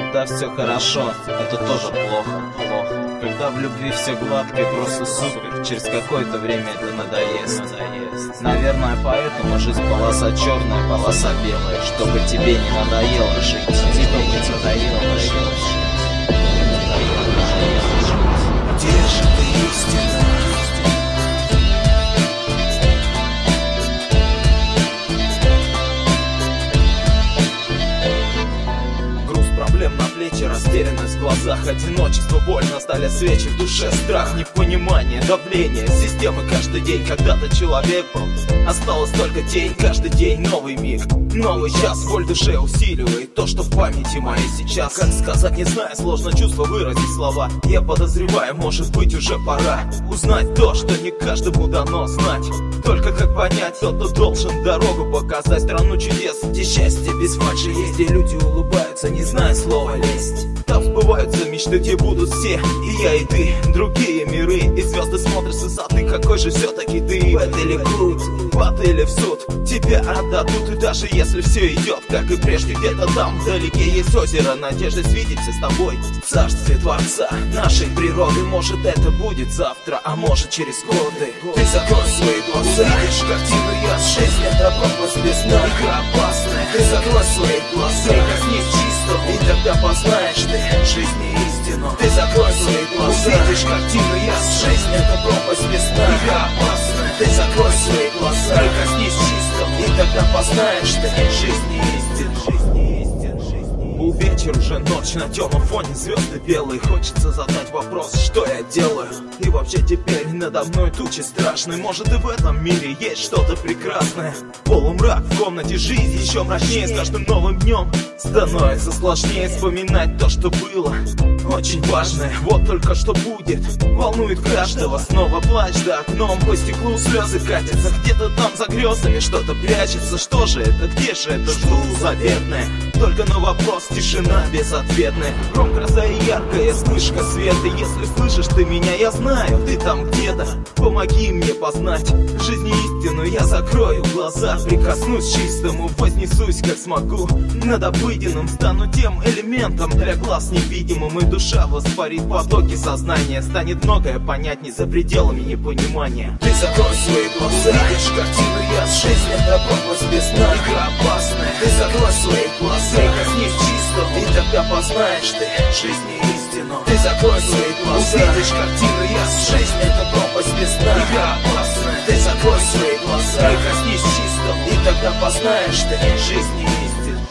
когда все хорошо, это тоже плохо. Когда в любви все гладко и просто супер, через какое-то время это надоест. Наверное, поэтому жизнь полоса черная, полоса белая, чтобы тебе не надоело жить. Тебе не надоело жить. Где же ты, истина? На плечи, растерянность в глазах, одиночество, боль, на столе свечи, в душе страх, непонимание, давление системы каждый день. Когда-то человек был, осталось только тень. Каждый день новый миг, новый час, боль в душе усиливает то, что в памяти моей сейчас. Как сказать, не знаю, сложно чувство выразить слова. Я подозреваю, может быть уже пора узнать то, что не каждому дано знать. Только как понять, тот, кто должен дорогу показать, страну чудес, где счастье без фальши есть, где люди улыбаются, не зная слова лесть. Там сбываются мечты, где будут все, и я, и ты, другие миры, и звезды смотрят с высоты. Какой же все-таки ты? Бэт или крут, в ад или в суд, тебя отдадут. И даже если все идет, как и прежде, где-то там вдалеке есть озеро надежды, свидимся с тобой в царстве Творца нашей природы. Может, это будет завтра, а может, через годы. Ты закрой свои глаза, видишь картину ясную. Жизнь — это пропасть без дна, игра опасная. Ты закрой свои глаза, коснись чистого, и тогда познаешь ты жизни истину. Ты закрой свои глаза, видишь картину ясную. Жизнь — это пропасть без дна, игра опасная. Ты закрой свои глаза, коснись чистого, и тогда познаешь ты жизни истину. Был вечер, уже ночь, на темном фоне звезды белые. Хочется задать вопрос, что я делаю? И вообще теперь надо мной тучи страшные. Может, и в этом мире есть что-то прекрасное. Полумрак в комнате, жизнь еще мрачнее. С каждым новым днем становится сложнее вспоминать то, что было очень важное. Вот только что будет, волнует каждого. Снова плач за окном, по стеклу слезы катятся. Где-то там за грезами что-то прячется. Что же это, где же это, жду заветное? Только на вопрос тишина безответная. Гром, гроза и яркая вспышка света. Если слышишь ты меня, я знаю, ты там где-то. Помоги мне познать жизни истину. Я закрою глаза, прикоснусь к чистому, вознесусь как смогу над обыденным, стану тем элементом для глаз невидимым. И душа воспарит потоки сознания. Станет многое понятней за пределами непонимания. Ты закрой свои глаза, видишь картину ясную. Жизнь — это пропасть без дна, игра опасная. Ты закрой свои глаза, коснись чистого, и тогда познаешь ты жизни истину. Ты закрой свои глаза, видишь картину ясную. Жизнь — это пропасть без дна, игра опасная. Ты закрой свои глаза, коснись чистого, и тогда познаешь ты жизни истину.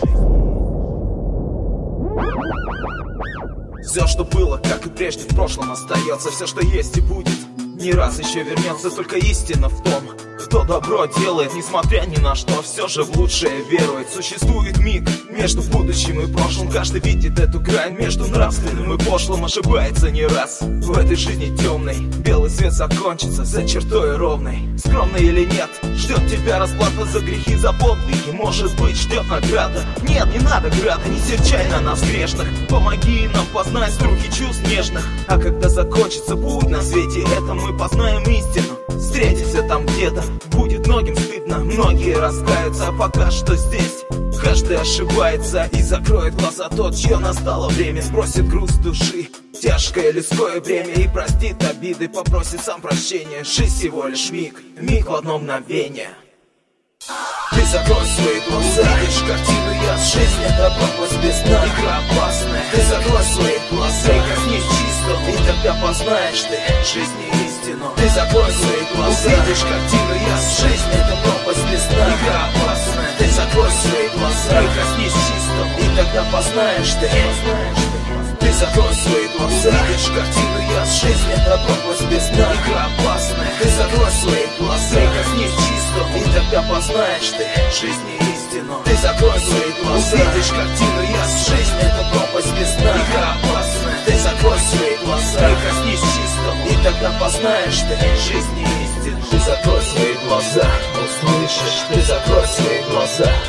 Все, что было, как и прежде, в прошлом остается. Все, что есть и будет, не раз еще вернется. Только истина в том, кто добро делает, несмотря ни на что, все же в лучшее верует. Существует миг между будущим и прошлым. Каждый видит эту грань между нравственным и пошлым. Ошибается не раз в этой жизни темной. Белый свет закончится за чертой ровной. Скромный или нет, ждет тебя расплата за грехи, за подвиги. Может быть, ждет награда. Нет, не надо града, не серчай на нас грешных. Помоги нам познать струги чувств нежных. А когда закончится путь на свете этом, мы познаем истину. Встретимся там где-то, будет многим стыдно, многие раскаются, а пока что здесь каждый ошибается и закроет глаза тот, чье настало время. Сбросит груз души, тяжкое людское бремя, и простит обиды, попросит сам прощения. Жизнь всего лишь миг, миг в одно мгновение. Ты закрой свои глаза, видишь картину ясную. Жизнь — это пропасть без дна, игра опасная. Ты закрой свои глаза, коснись чистого, и тогда познаешь ты жизни истину. Ты закрой свои глаза, видишь картину ясную. Жизнь — это пропасть без дна, игра опасная. Ты закрой свои глаза, коснись чистого, и тогда познаешь ты. Ты закрой свои глаза, видишь картину ясную. Жизнь — это пропасть без дна, игра опасная. Ты закрой свои глаза, коснись чистого, и тогда познаешь ты жизни истину. Ты закрой свои глаза, видишь картину ясную. Жизнь — это пропасть без дна, игра опасная. Ты закрой свои глаза, коснись чистого, и тогда познаешь ты жизни истину. Ты закрой свои глаза, услышишь. Ты закрой свои глаза,